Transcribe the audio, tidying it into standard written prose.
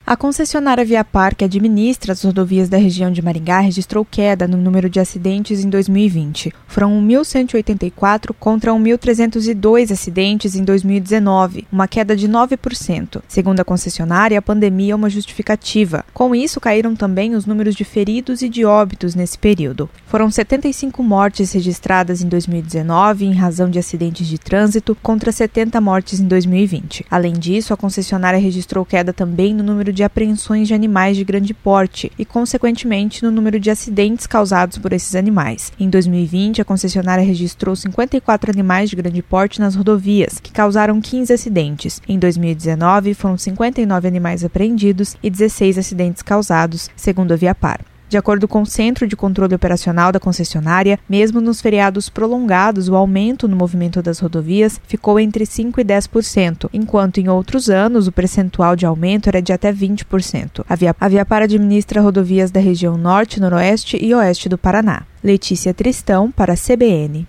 A concessionária Viapar, que administra as rodovias da região de Maringá, registrou queda no número de acidentes em 2020. Foram 1.184 contra 1.302 acidentes em 2019, uma queda de 9%. Segundo a concessionária, a pandemia é uma justificativa. Com isso, caíram também os números de feridos e de óbitos nesse período. Foram 75 mortes registradas em 2019 em razão de acidentes de trânsito, contra 70 mortes em 2020. Além disso, a concessionária registrou queda também no número de apreensões de animais de grande porte e, consequentemente, no número de acidentes causados por esses animais. Em 2020, a concessionária registrou 54 animais de grande porte nas rodovias, que causaram 15 acidentes. Em 2019, foram 59 animais apreendidos e 16 acidentes causados, segundo a Viapar. De acordo com o Centro de Controle Operacional da concessionária, mesmo nos feriados prolongados, o aumento no movimento das rodovias ficou entre 5% e 10%, enquanto em outros anos o percentual de aumento era de até 20%. A Viapar administra rodovias da região norte, noroeste e oeste do Paraná. Letícia Tristão, para a CBN.